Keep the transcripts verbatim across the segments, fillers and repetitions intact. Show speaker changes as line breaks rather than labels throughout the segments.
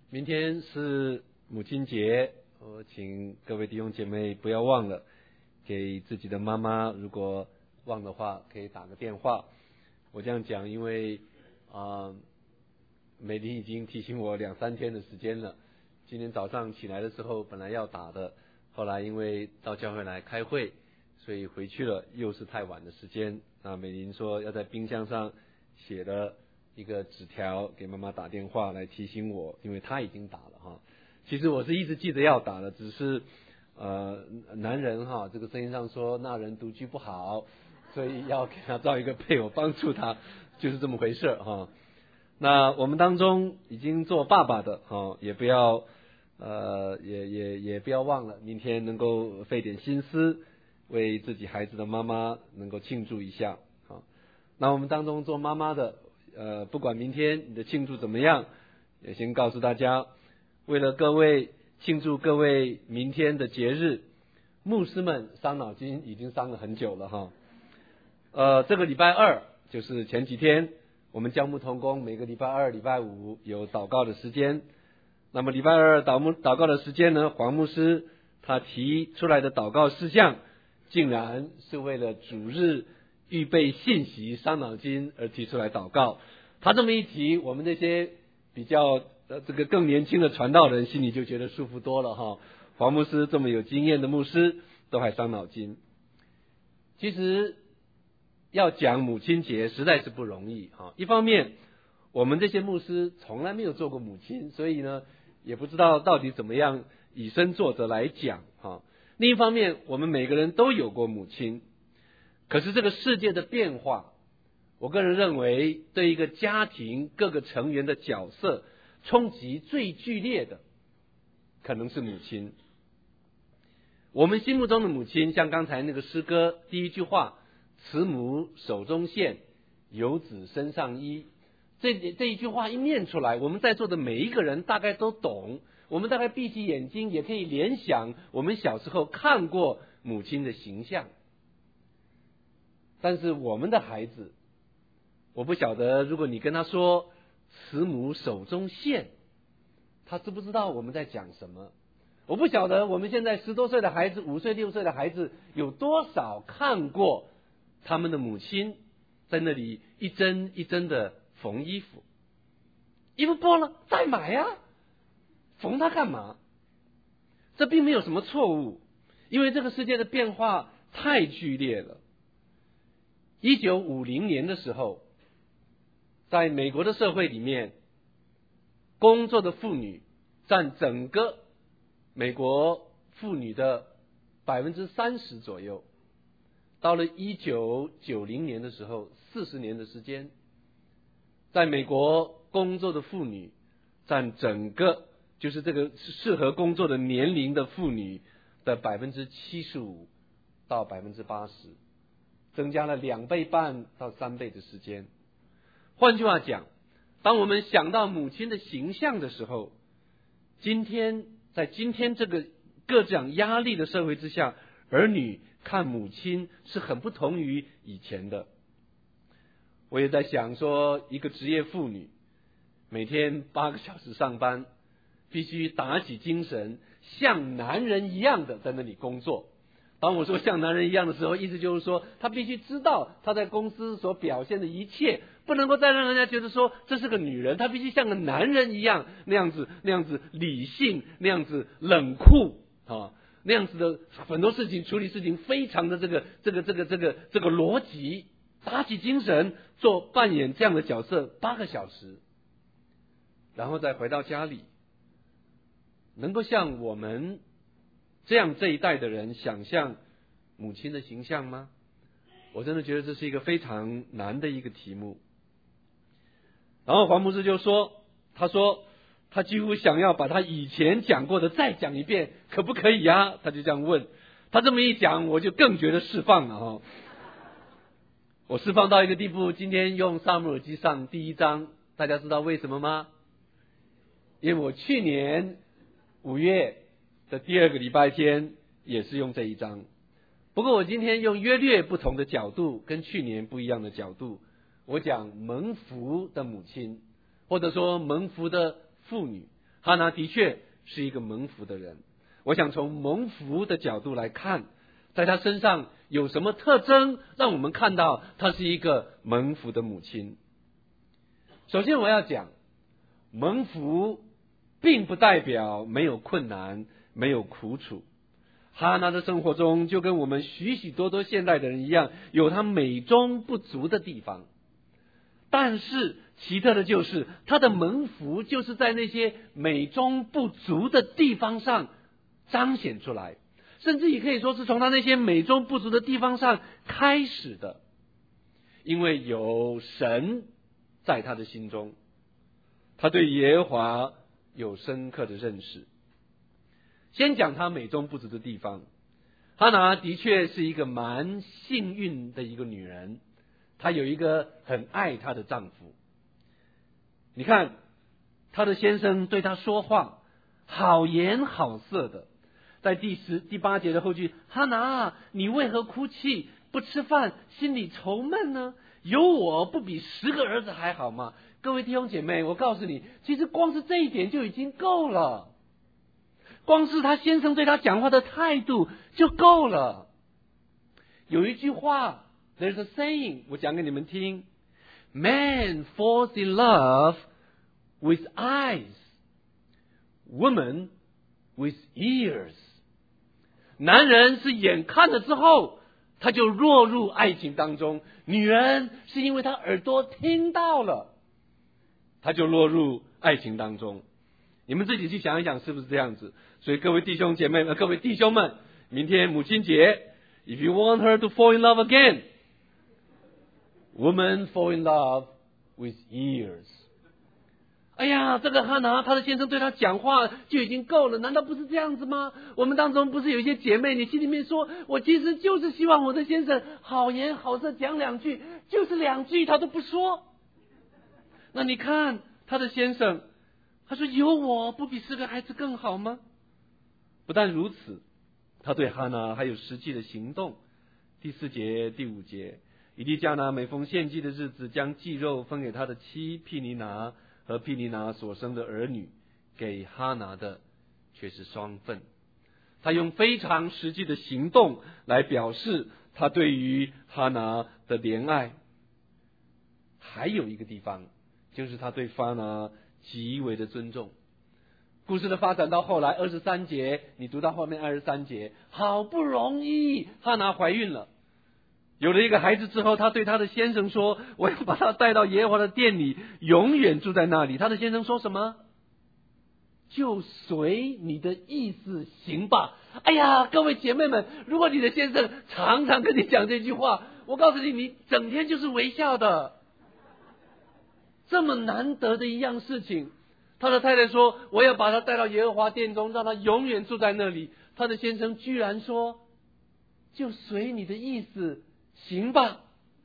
明天是母亲节，我请各位弟兄姐妹不要忘了给自己的妈妈，如果忘的话可以打个电话。我这样讲因为啊、呃，美玲已经提醒我两三天的时间了。今天早上起来的时候本来要打的，后来因为到教会来开会，所以回去了，又是太晚的时间。那美玲说要在冰箱上写了一个纸条给妈妈打电话来提醒我，因为她已经打了哈。其实我是一直记得要打的，只是呃男人哈，这个圣经上说那人独居不好，所以要给他造一个配偶帮助他，就是这么回事哈。那我们当中已经做爸爸的哈，也不要呃也也也不要忘了，明天能够费点心思为自己孩子的妈妈能够庆祝一下啊。那我们当中做妈妈的，呃，不管明天你的庆祝怎么样，也先告诉大家，为了各位庆祝各位明天的节日，牧师们伤脑筋已经伤了很久了哈。呃，这个礼拜二就是前几天，我们教牧同工每个礼拜二、礼拜五有祷告的时间。那么礼拜二祷牧祷告的时间呢，黄牧师他提出来的祷告事项，竟然是为了主日预备信息伤脑筋而提出来祷告。他这么一提，我们这些比较呃这个更年轻的传道人心里就觉得舒服多了哈。黄牧师这么有经验的牧师都还伤脑筋。其实要讲母亲节实在是不容易哈。一方面我们这些牧师从来没有做过母亲，所以呢也不知道到底怎么样以身作则来讲哈。另一方面我们每个人都有过母亲，可是这个世界的变化，我个人认为对一个家庭各个成员的角色冲击最剧烈的可能是母亲。我们心目中的母亲，像刚才那个诗歌第一句话，慈母手中线，游子身上衣，这这一句话一念出来，我们在座的每一个人大概都懂，我们大概闭起眼睛也可以联想我们小时候看过母亲的形象。但是我们的孩子，我不晓得如果你跟他说慈母手中线，他知不知道我们在讲什么？我不晓得我们现在十多岁的孩子、五岁六岁的孩子有多少看过他们的母亲在那里一针一针的缝衣服，衣服破了再买呀、啊，缝它干嘛？这并没有什么错误，因为这个世界的变化太剧烈了。一九五零年的时候，在美国的社会里面，工作的妇女占整个美国妇女的百分之三十左右。到了一九九零年的时候，四十年的时间，在美国工作的妇女占整个就是这个适合工作的年龄的妇女的百分之七十五到百分之八十，增加了两倍半到三倍的时间。换句话讲，当我们想到母亲的形象的时候，今天在今天这个各种压力的社会之下，儿女看母亲是很不同于以前的。我也在想说，一个职业妇女每天八个小时上班，必须打起精神，像男人一样的在那里工作。当我说像男人一样的时候，意思就是说，他必须知道他在公司所表现的一切，不能够再让人家觉得说这是个女人，他必须像个男人一样，那样子那样子理性，那样子冷酷啊，那样子的很多事情处理事情非常的这个这个这个这个这个逻辑，打起精神做扮演这样的角色八个小时，然后再回到家里，能够像我们这样这一代的人想象母亲的形象吗？我真的觉得这是一个非常难的一个题目。然后黄牧师就说，他说他几乎想要把他以前讲过的再讲一遍，可不可以啊？他就这样问。他这么一讲，我就更觉得释放了哈。我释放到一个地步，今天用撒母耳记上第一章，大家知道为什么吗？因为我去年五月的第二个礼拜天也是用这一章，不过我今天用约略不同的角度，跟去年不一样的角度，我讲蒙福的母亲，或者说蒙福的妇女， 哈拿的确是一个蒙福的人。我想从蒙福的角度来看，在他身上有什么特征让我们看到他是一个蒙福的母亲。首先我要讲，蒙福并不代表没有困难，没有苦楚。哈拿的生活中就跟我们许许多多现代的人一样，有他美中不足的地方。但是奇特的就是他的蒙福就是在那些美中不足的地方上彰显出来，甚至也可以说是从他那些美中不足的地方上开始的。因为有神在他的心中，他对耶和华有深刻的认识。先讲他美中不足的地方，哈拿的确是一个蛮幸运的一个女人，她有一个很爱她的丈夫。你看她的先生对她说话好言好色的，在第十第八节的后句，哈拿，你为何哭泣不吃饭，心里愁闷呢？有我不比十个儿子还好吗？各位弟兄姐妹，我告诉你，其实光是这一点就已经够了，光是他先生对他讲话的态度就够了。有一句话 There's a saying 我讲给你们听， Man falls in love with eyes, woman with ears。 男人是眼看了之后他就落入爱情当中，女人是因为她耳朵听到了，她就落入爱情当中。你们自己去想一想是不是这样子？所以各位弟兄姐妹们，各位弟兄们，明天母亲节 If you want her to fall in love again, women fall in love with ears。 哎呀，这个哈拿他的先生对他讲话就已经够了，难道不是这样子吗？我们当中不是有一些姐妹，你心里面说，我其实就是希望我的先生好言好色讲两句，就是两句他都不说。那你看他的先生，他说有我不比十个孩子更好吗？不但如此，他对哈拿还有实际的行动。第四节第五节，以利加拿每逢献祭的日子，将祭肉分给他的妻毗尼拿和毗尼拿所生的儿女，给哈拿的却是双份。他用非常实际的行动来表示他对于哈拿的怜爱。还有一个地方，就是他对哈拿极为的尊重。故事的发展到后来二十三节，你读到后面二十三节，好不容易哈拿怀孕了，有了一个孩子之后，他对他的先生说，我要把他带到耶和华的殿里，永远住在那里。他的先生说什么？就随你的意思行吧。哎呀，各位姐妹们，如果你的先生常常跟你讲这句话，我告诉你，你整天就是微笑的。这么难得的一样事情，他的太太说，我要把他带到耶和华殿中，让他永远住在那里。他的先生居然说，就随你的意思行吧。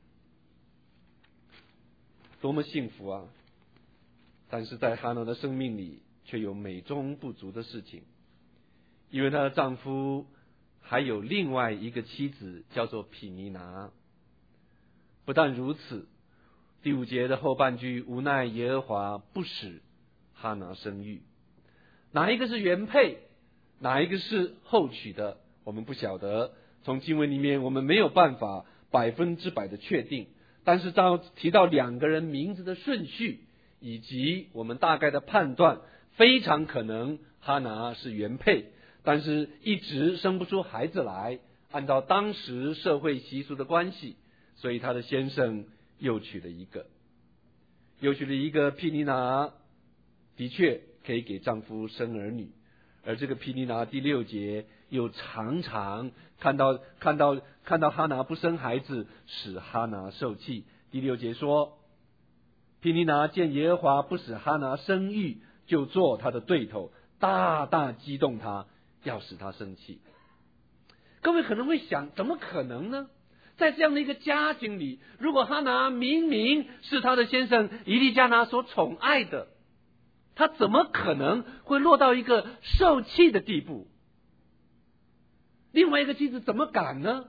多么幸福啊！但是在哈拿的生命里却有美中不足的事情，因为她的丈夫还有另外一个妻子叫做毗尼拿。不但如此，第五节的后半句，无奈耶和华不使哈拿生育。哪一个是原配，哪一个是后娶的，我们不晓得，从经文里面我们没有办法百分之百的确定。但是当提到两个人名字的顺序，以及我们大概的判断，非常可能哈拿是原配，但是一直生不出孩子来，按照当时社会习俗的关系，所以他的先生又娶了一个，又娶了一个毗尼拿，的确可以给丈夫生儿女。而这个毗尼拿第六节又常常看到看到看到哈拿不生孩子，使哈拿受气。第六节说，毗尼拿见耶和华不使哈拿生育，就做他的对头，大大激动他，要使他生气。各位可能会想，怎么可能呢？在这样的一个家庭里，如果哈拿明明是他的先生以利加拿所宠爱的，他怎么可能会落到一个受气的地步？另外一个妻子怎么敢呢？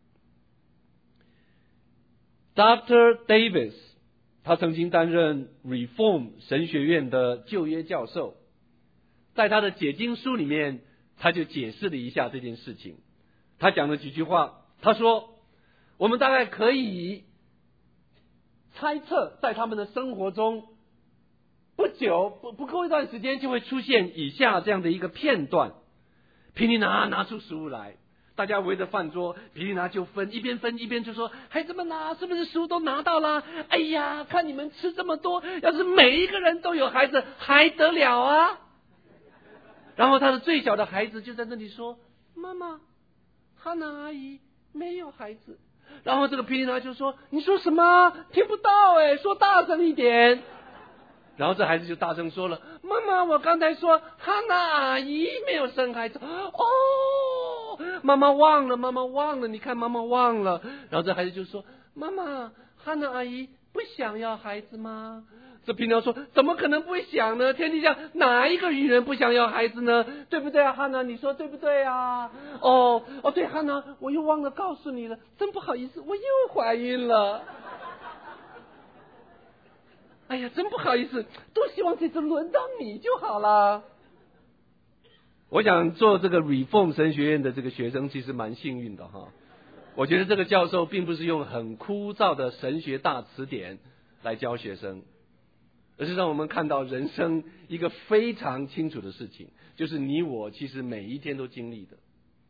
Doctor Davis 他曾经担任 Reform 神学院的旧约教授， 在他的解经书里面，他就解释了一下这件事情。他讲了几句话，他说我们大概可以猜测，在他们的生活中不久不不够一段时间就会出现以下这样的一个片段。毗尼拿拿出食物来，大家围着饭桌，毗尼拿就分，一边分一边就说：孩子们啊，是不是食物都拿到了？哎呀，看你们吃这么多，要是每一个人都有孩子还得了啊。然后他的最小的孩子就在那里说：妈妈，哈娜阿姨没有孩子。然后这个毗尼拿就说：你说什么？听不到哎，说大声一点。然后这孩子就大声说了：妈妈，我刚才说哈娜阿姨没有生孩子。哦，妈妈忘了，妈妈忘了，你看妈妈忘了。然后这孩子就说：妈妈，哈娜阿姨不想要孩子吗？这毗尼拿说：怎么可能不会想呢？天底下哪一个女人不想要孩子呢？对不对啊，哈娜？你说对不对啊？哦哦，对，哈娜，我又忘了告诉你了，真不好意思，我又怀孕了。哎呀，真不好意思，多希望这次轮到你就好了。我想做这个 Reform 神学院的这个学生其实蛮幸运的哈。我觉得这个教授并不是用很枯燥的神学大词典来教学生，而是让我们看到人生一个非常清楚的事情，就是你我其实每一天都经历的，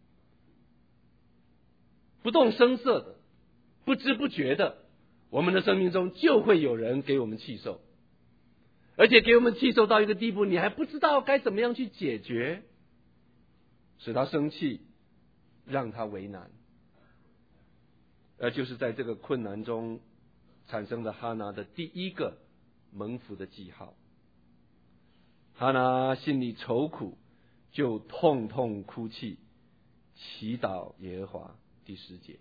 不动声色的，不知不觉的，我们的生命中就会有人给我们气受，而且给我们气受到一个地步，你还不知道该怎么样去解决，使他生气，让他为难。而就是在这个困难中产生了哈拿的第一个蒙福的记号。哈拿心里愁苦，就痛痛哭泣，祈祷耶和华。第十节，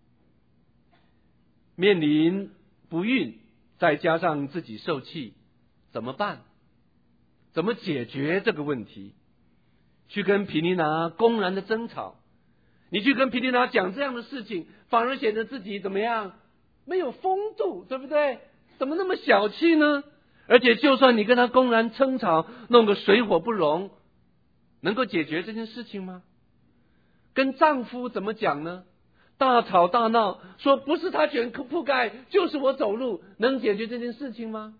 面临不孕，再加上自己受气，怎么办？怎么解决这个问题？去跟毗尼拿公然的争吵，你去跟毗尼拿讲这样的事情，反而显得自己怎么样？没有风度，对不对？怎么那么小气呢？而且就算你跟他公然争吵，弄个水火不容，能够解决这件事情吗？跟丈夫怎么讲呢？大吵大闹，说不是他卷铺盖，就是我走路，能解决这件事情吗？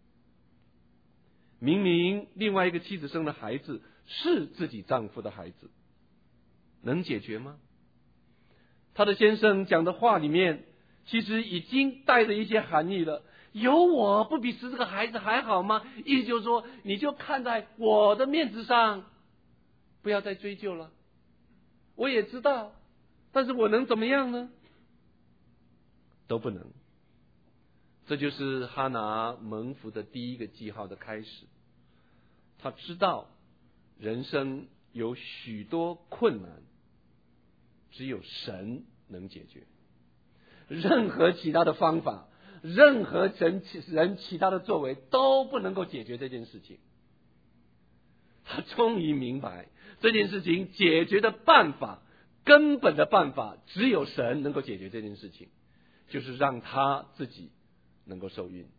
明明另外一个妻子生的孩子是自己丈夫的孩子，能解决吗？他的先生讲的话里面其实已经带着一些含义了，有我不比十这个孩子还好吗？意思就是说，你就看在我的面子上，不要再追究了。我也知道，但是我能怎么样呢？都不能。这就是哈拿蒙福的第一个记号的开始。他知道人生有许多困难，只有神能解决。任何其他的方法，任何人人其他的作为都不能够解决这件事情。他终于明白这件事情解决的办法，根本的办法只有神能够解决这件事情，就是让他自己能够受孕。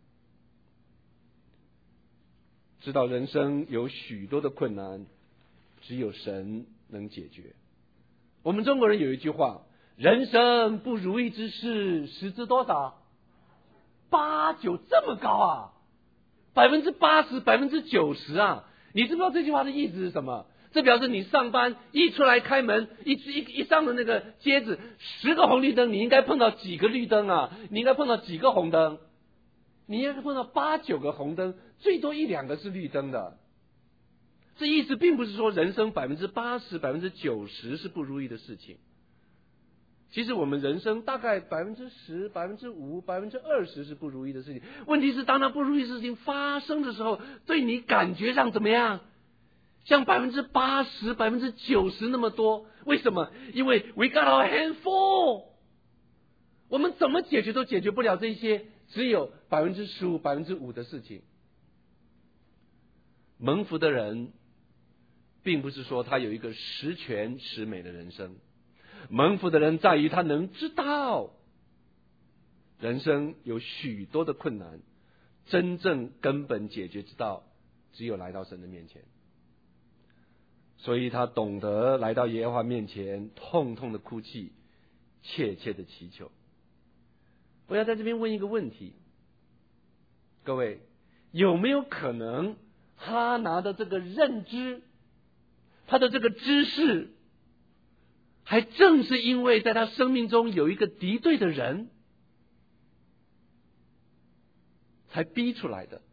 知道人生有许多的困难，只有神能解决。我们中国人有一句话，人生不如意之事十之多少？八九，这么高啊，百分之八十百分之九十啊。你知不知道这句话的意思是什么？这表示你上班一出来开门，一一一上的那个街子，十个红绿灯，你应该碰到几个绿灯啊？你应该碰到几个红灯？你应该碰到八九个红灯，最多一两个是绿灯的。这意思并不是说人生百分之八十百分之九十是不如意的事情。其实我们人生大概百分之十、百分之五、百分之二十是不如意的事情。问题是，当那不如意的事情发生的时候，对你感觉上怎么样？像百分之八十、百分之九十那么多。为什么？因为 we got our hand full， 我们怎么解决都解决不了这些只有百分之十五、百分之五的事情。蒙福的人，并不是说他有一个十全十美的人生。蒙福的人在于他能知道人生有许多的困难，真正根本解决之道只有来到神的面前。 所以他懂得来到耶和华面前，痛痛的哭泣，切切的祈求。我要在这边问一个问题，各位，有没有可能哈拿的这个认知，他的这个知识，还正是因为在他生命中有一个敌对的人，才逼出来的？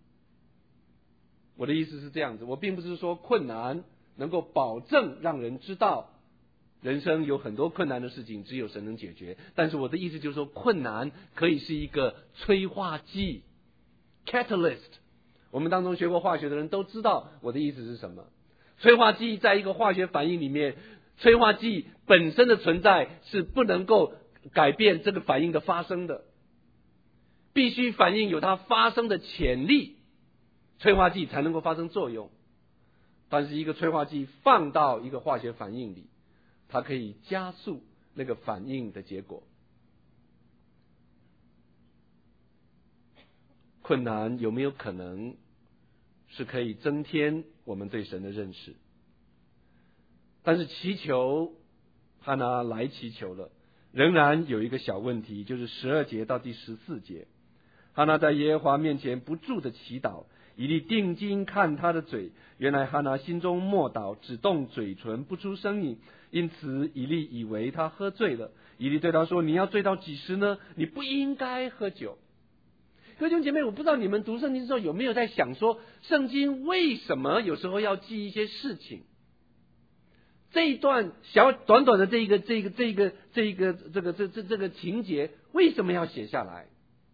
我的意思是这样子，我并不是说困难能够保证让人知道人生有很多困难的事情只有神能解决，但是我的意思就是说，困难可以是一个催化剂 catalyst。 我们当中学过化学的人都知道我的意思是什么。催化剂在一个化学反应里面，催化剂本身的存在是不能够改变这个反应的发生的，必须反应有它发生的潜力，催化剂才能够发生作用。但是一个催化剂放到一个化学反应里，它可以加速那个反应的结果。困难有没有可能是可以增添我们对神的认识？但是祈求，哈拿来祈求了，仍然有一个小问题，就是十二节到第十四节，哈拿在耶和华面前不住的祈祷，以利定睛看他的嘴，原来哈拿心中默祷，只动嘴唇不出声音，因此以利以为他喝醉了。以利对他说，你要醉到几时呢？你不应该喝酒。各位弟兄姐妹，我不知道你们读圣经的时候有没有在想说，圣经为什么有时候要记一些事情？这一段小短短的这一个这个这个这一个这个这这这个情节为什么要写下来？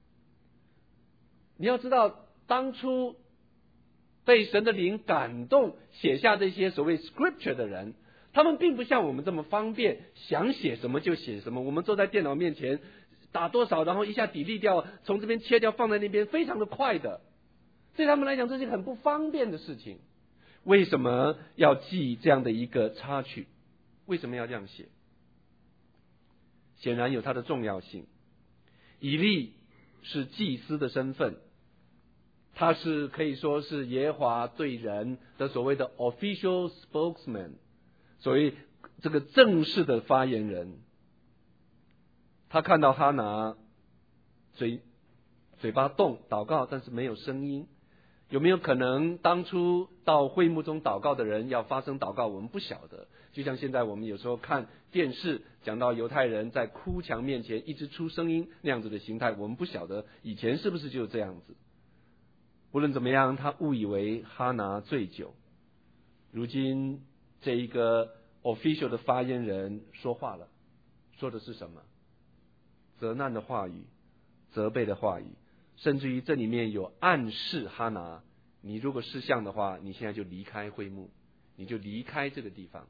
你要知道，当初被神的灵感动写下这些所谓 scripture 的人，他们并不像我们这么方便，想写什么就写什么。我们坐在电脑面前打多少，然后一下delete掉，从这边切掉放在那边，非常的快的。对他们来讲，这是很不方便的事情。为什么要记这样的一个插曲？为什么要这样写？显然有它的重要性。以利是祭司的身份，他是可以说是耶和华对人的所谓的 official spokesman， 所谓这个正式的发言人。他看到哈拿嘴嘴巴动祷告，但是没有声音。有没有可能当初到会幕中祷告的人要发生祷告，我们不晓得。就像现在我们有时候看电视讲到犹太人在哭墙面前一直出声音那样子的形态，我们不晓得以前是不是就这样子。无论怎么样，他误以为哈拿醉酒。如今这一个 official 的发言人说话了，说的是什么？责难的话语，责备的话语，甚至于这里面有暗示哈拿，你如果识相的话，你现在就离开会幕，你就离开这个地方。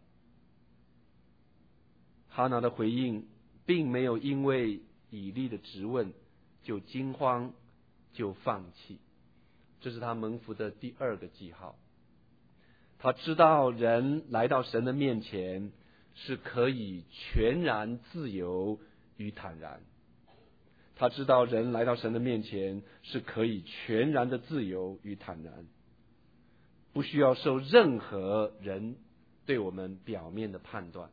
哈拿的回应并没有因为以利的质问就惊慌就放弃，这是他蒙福的第二个记号。他知道人来到神的面前是可以全然自由与坦然，他知道人来到神的面前是可以全然的自由与坦然，不需要受任何人对我们表面的判断。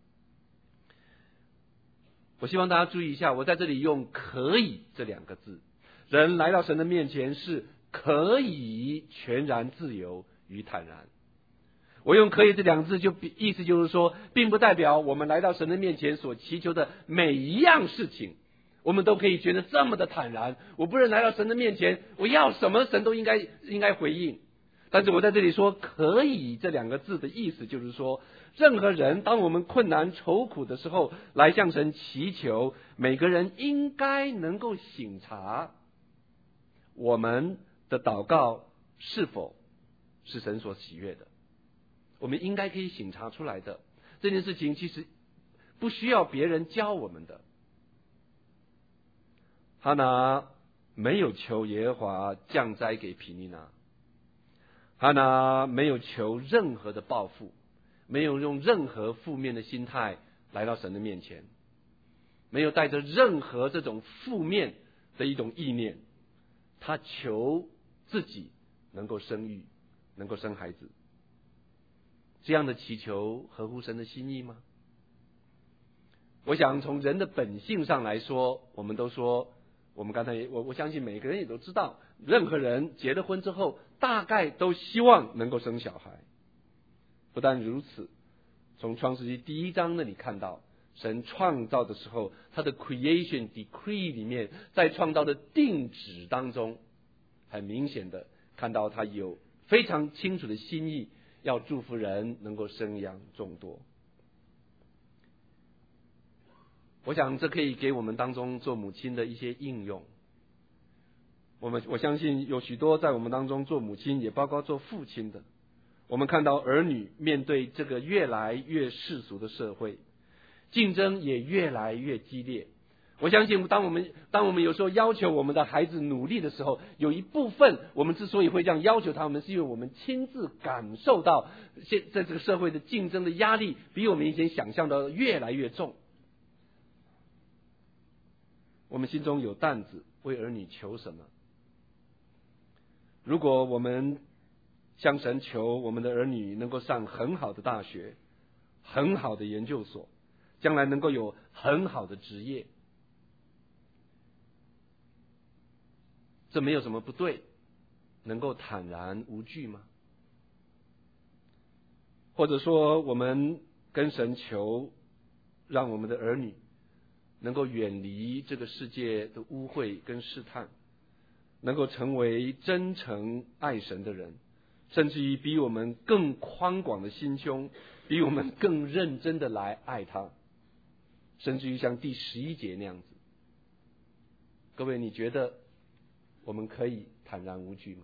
我希望大家注意一下，我在这里用可以这两个字，人来到神的面前是可以全然自由与坦然。我用可以这两个字，就意思就是说，并不代表我们来到神的面前所祈求的每一样事情我们都可以觉得这么的坦然。我不是来到神的面前，我要什么神都应该应该回应。但是我在这里说可以这两个字的意思就是说，任何人当我们困难愁苦的时候来向神祈求，每个人应该能够省察我们的祷告是否是神所喜悦的，我们应该可以省察出来的。这件事情其实不需要别人教我们的。哈拿没有求耶和华降灾给毗尼拿，哈拿没有求任何的报复，没有用任何负面的心态来到神的面前，没有带着任何这种负面的一种意念，他求自己能够生育，能够生孩子。 这样的祈求合乎神的心意吗？我想从人的本性上来说，我们都说，我们刚才也我我相信每个人也都知道，任何人结了婚之后，大概都希望能够生小孩。不但如此，从创世纪第一章那里看到，神创造的时候，他的 creation decree 里面，在创造的定旨当中，很明显的看到他有非常清楚的心意，要祝福人能够生养众多。我想这可以给我们当中做母亲的一些应用。我们我相信有许多在我们当中做母亲，也包括做父亲的，我们看到儿女面对这个越来越世俗的社会，竞争也越来越激烈。我相信当我们当我们有时候要求我们的孩子努力的时候，有一部分我们之所以会这样要求他们，是因为我们亲自感受到现在这个社会的竞争的压力比我们以前想象的越来越重。我们心中有担子，为儿女求什么？如果我们向神求我们的儿女能够上很好的大学，很好的研究所，将来能够有很好的职业，这没有什么不对，能够坦然无惧吗？或者说我们跟神求，让我们的儿女能够远离这个世界的污秽跟试探，能够成为真诚爱神的人，甚至于比我们更宽广的心胸，比我们更认真的来爱他，甚至于像第十一节那样子。各位，你觉得我们可以坦然无惧吗？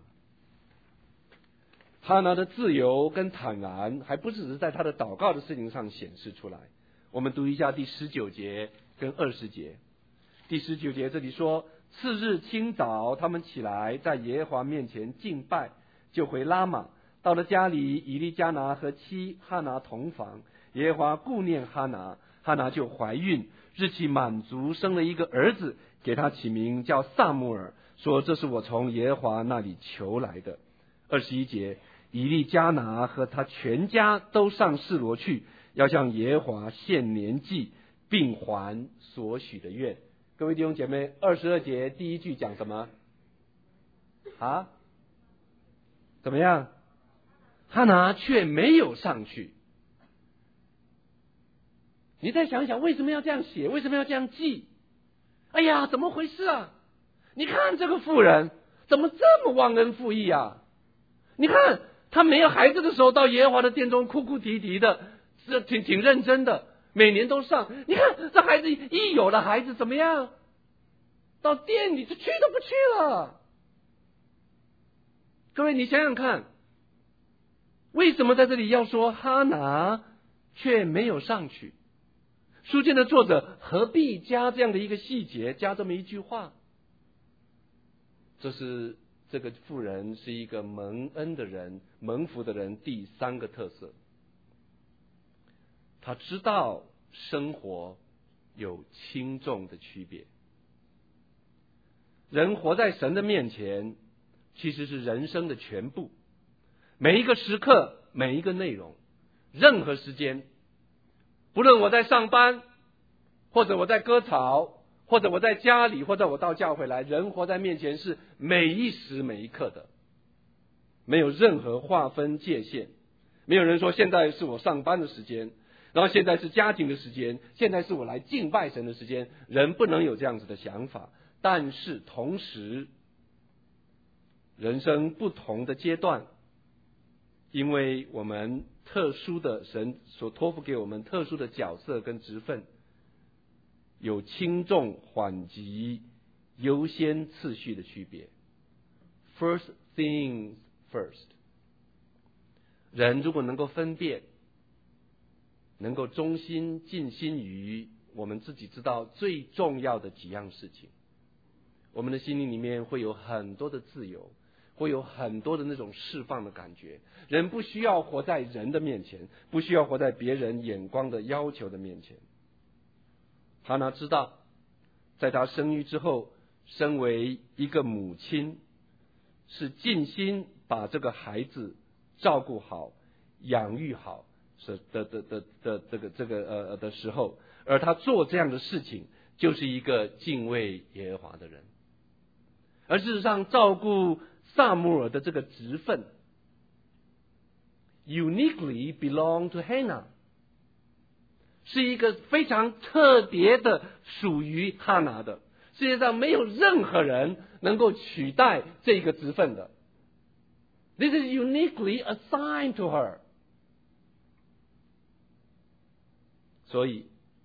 哈拿的自由跟坦然还不只是在他的祷告的事情上显示出来。我们读一下第十九节跟二十节。第十九节这里说，次日清早，他们起来，在耶和华面前敬拜，就回拉玛。到了家里，以利加拿和妻哈拿同房，耶和华顾念哈拿，哈拿就怀孕，日期满足，生了一个儿子，给他起名叫撒母耳，说这是我从耶和华那里求来的。二十一节，以利加拿和他全家都上示罗去，要向耶和华献年祭，并还所许的愿。各位弟兄姐妹，二十二节第一句讲什么啊？怎么样？哈拿却没有上去。你再想想，为什么要这样写？为什么要这样记？哎呀，怎么回事啊？你看这个妇人怎么这么忘恩负义啊？你看他没有孩子的时候，到耶和华的殿中哭哭啼啼的，是挺挺认真的，每年都上。你看这孩子一有了孩子怎么样？到店里就去都不去了。各位，你想想看，为什么在这里要说哈拿却没有上去？书卷的作者何必加这样的一个细节，加这么一句话？这是这个妇人是一个蒙恩的人，蒙福的人第三个特色。他知道生活有轻重的区别。人活在神的面前，其实是人生的全部，每一个时刻，每一个内容，任何时间，不论我在上班，或者我在割草，或者我在家里，或者我到教会来，人活在面前是每一时每一刻的，没有任何划分界限。没有人说现在是我上班的时间，然后现在是家庭的时间，现在是我来敬拜神的时间。人不能有这样子的想法。但是同时，人生不同的阶段，因为我们特殊的神所托付给我们特殊的角色跟职分，有轻重缓急优先次序的区别。 First things first。 人如果能够分辨，能够忠心尽心于我们自己知道最重要的几样事情，我们的心灵里面会有很多的自由，会有很多的那种释放的感觉。人不需要活在人的面前，不需要活在别人眼光的要求的面前。哈拿知道，在他生育之后，身为一个母亲，是尽心把这个孩子照顾好、养育好， 是的的的的这个这个呃的时候，而他做这样的事情，就是一个敬畏耶和华的人。而事实上，照顾撒母耳的这个职分 uniquely belong to Hannah， 是一个非常特别的属于哈拿的。世界上没有任何人能够取代这个职分的。This is uniquely assigned to her。 所以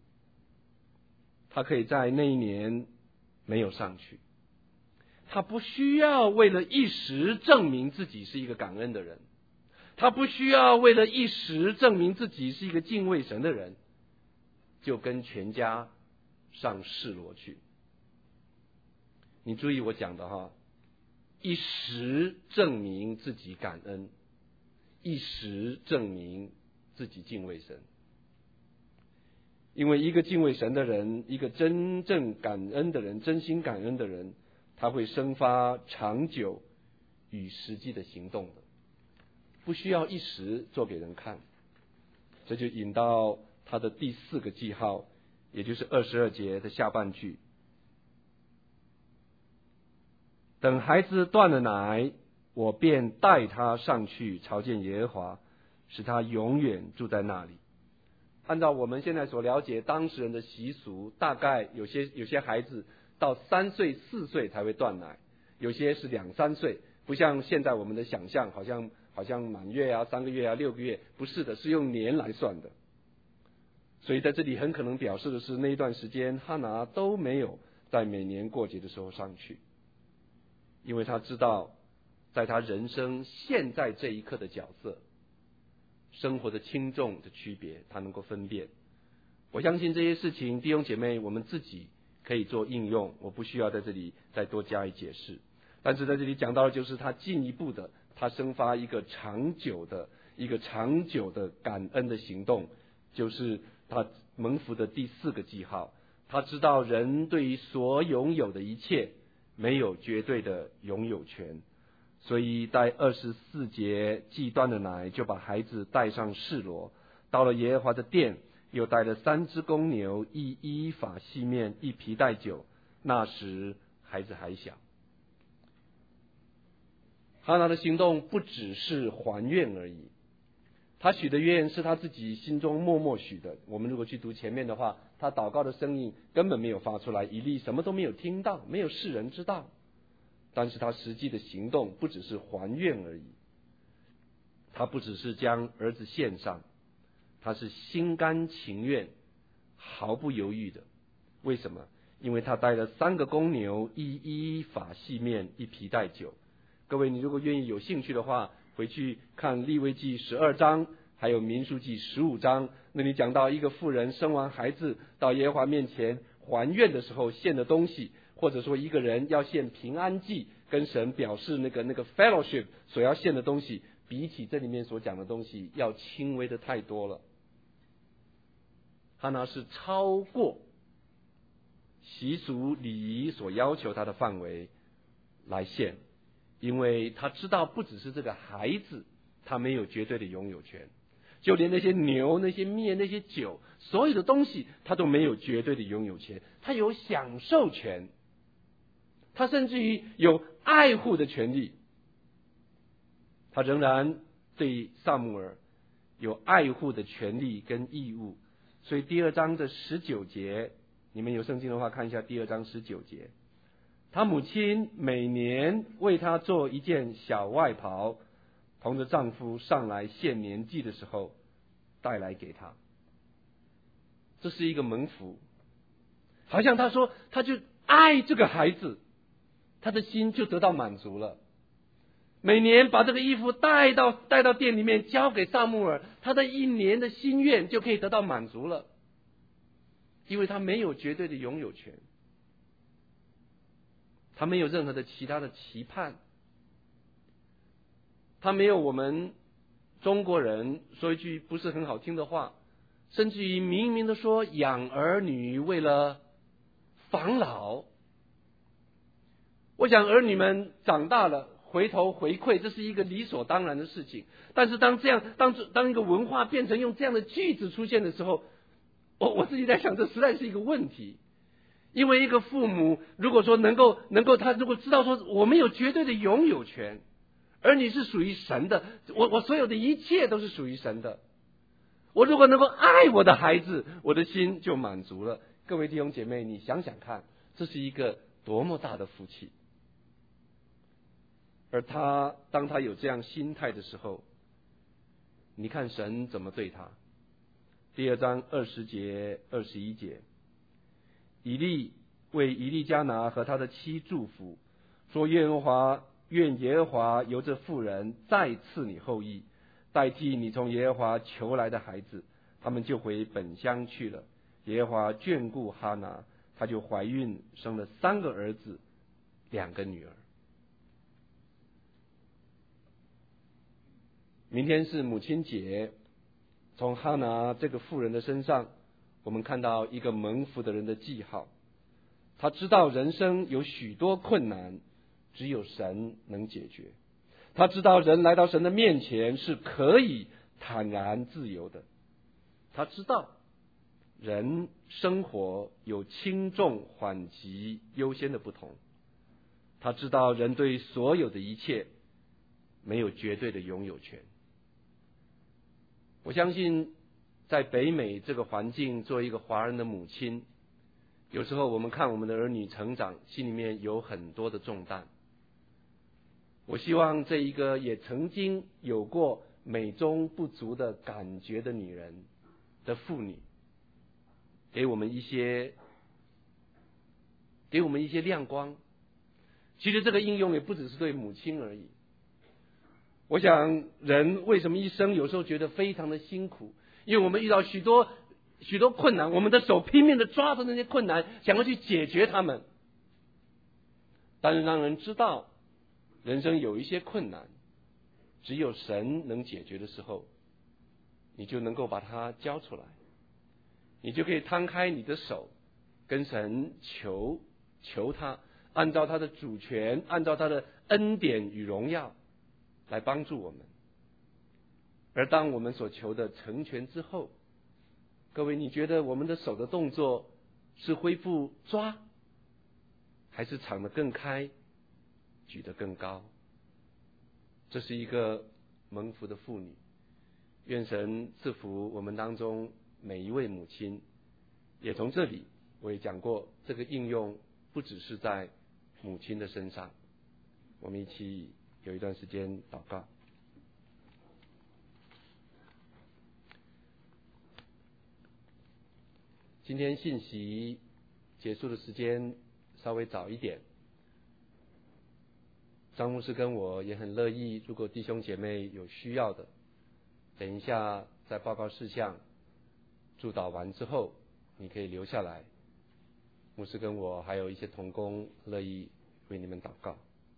他可以在那一年没有上去。他不需要为了一时证明自己是一个感恩的人，他不需要为了一时证明自己是一个敬畏神的人，就跟全家上示罗去。你注意我讲的哈，一时证明自己感恩，一时证明自己敬畏神。因为一个敬畏神的人，一个真正感恩的人，真心感恩的人，他会生发长久与实际的行动的，不需要一时做给人看。这就引到他的第四个记号，也就是二十二节的下半句。等孩子断了奶，我便带他上去朝见耶和华，使他永远住在那里。按照我们现在所了解当事人的习俗，大概有些有些孩子到三岁四岁才会断奶，有些是两三岁，不像现在我们的想象，好像好像满月啊、三个月啊、六个月，不是的，是用年来算的。所以在这里很可能表示的是，那一段时间哈拿都没有在每年过节的时候上去，因为他知道在他人生现在这一刻的角色，生活的轻重的区别，他能够分辨。我相信这些事情，弟兄姐妹，我们自己可以做应用，我不需要在这里再多加以解释。但是在这里讲到的就是他进一步的，他生发一个长久的、一个长久的感恩的行动，就是他蒙福的第四个记号。他知道人对于所拥有的一切没有绝对的拥有权。所以在二十四节既断了奶，就把孩子带上示罗，到了耶和华的殿，又带了三只公牛，一伊法细面，一皮带酒。那时孩子还小。哈拿的行动不只是还愿而已，他许的愿是他自己心中默默许的。我们如果去读前面的话，他祷告的声音根本没有发出来，以利什么都没有听到，没有世人知道。但是他实际的行动不只是还愿而已，他不只是将儿子献上，他是心甘情愿、毫不犹豫的。为什么？因为他带了三个公牛，一伊法细面，一皮带酒。各位，你如果愿意有兴趣的话，回去看利未记十二章，还有民数记十五章，那里讲到一个妇人生完孩子到耶和华面前还愿的时候献的东西，或者说一个人要献平安祭，跟神表示那个那个 fellowship 所要献的东西，比起这里面所讲的东西要轻微的太多了。哈拿是超过习俗礼仪所要求他的范围来献，因为他知道不只是这个孩子他没有绝对的拥有权，就连那些牛、那些面、那些酒，所有的东西他都没有绝对的拥有权，他有享受权，他甚至于有爱护的权利。他仍然对撒母耳有爱护的权利跟义务。所以第二章的十九节，你们有圣经的话看一下第二章十九节，他母亲每年为他做一件小外袍，同着丈夫上来献年祭的时候带来给他。这是一个蒙福，好像他说他就爱这个孩子，他的心就得到满足了。每年把这个衣服带到带到店里面交给撒母耳，他的一年的心愿就可以得到满足了，因为他没有绝对的拥有权，他没有任何的其他的期盼，他没有我们中国人说一句不是很好听的话，甚至于明明的说养儿女为了防老。我想儿女们长大了回头回馈，这是一个理所当然的事情。但是当这样，当当一个文化变成用这样的句子出现的时候，我我自己在想，这实在是一个问题。因为一个父母如果说能够能够他如果知道说我们有绝对的拥有权，儿女是属于神的，我我所有的一切都是属于神的。我如果能够爱我的孩子，我的心就满足了。各位弟兄姐妹，你想想看，这是一个多么大的福气。而他当他有这样心态的时候，你看神怎么对他。第二章二十节二十一节，以利为以利加拿和他的妻祝福，说耶和华愿耶和华由这妇人再赐你后裔，代替你从耶和华求来的孩子。他们就回本乡去了。耶和华眷顾哈拿，她就怀孕生了三个儿子，两个女儿。明天是母亲节，从哈拿这个妇人的身上，我们看到一个蒙福的人的记号。他知道人生有许多困难，只有神能解决。他知道人来到神的面前是可以坦然自由的。他知道人生活有轻重缓急优先的不同。他知道人对所有的一切没有绝对的拥有权。我相信在北美这个环境，作为一个华人的母亲，有时候我们看我们的儿女成长，心里面有很多的重担。我希望这一个也曾经有过美中不足的感觉的女人的妇女，给我们一些给我们一些亮光。其实这个应用也不只是对母亲而已。我想人为什么一生有时候觉得非常的辛苦，因为我们遇到许多许多困难，我们的手拼命的抓着那些困难，想要去解决它们。但是让人知道人生有一些困难只有神能解决的时候，你就能够把它交出来，你就可以摊开你的手，跟神求求他，按照他的主权，按照他的恩典与荣耀来帮助我们。而当我们所求的成全之后，各位，你觉得我们的手的动作是恢复抓，还是敞得更开，举得更高？这是一个蒙福的妇女。愿神赐福我们当中每一位母亲。也从这里我也讲过，这个应用不只是在母亲的身上。我们一起有一段时间祷告。今天信息结束的时间稍微早一点，张牧师跟我也很乐意，如果弟兄姐妹有需要的，等一下在报告事项祝祷完之后，你可以留下来，牧师跟我还有一些同工乐意为你们祷告。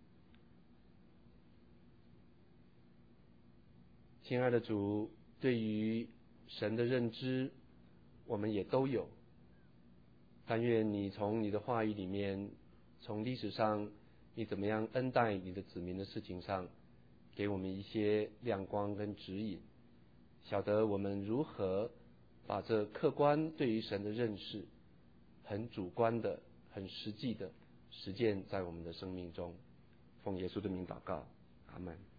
亲爱的主，对于神的认知我们也都有，但愿你从你的话语里面，从历史上你怎么样恩待你的子民的事情上，给我们一些亮光跟指引，晓得我们如何把这客观对于神的认识，很主观的很实际的实践在我们的生命中。奉耶稣的名祷告，阿们。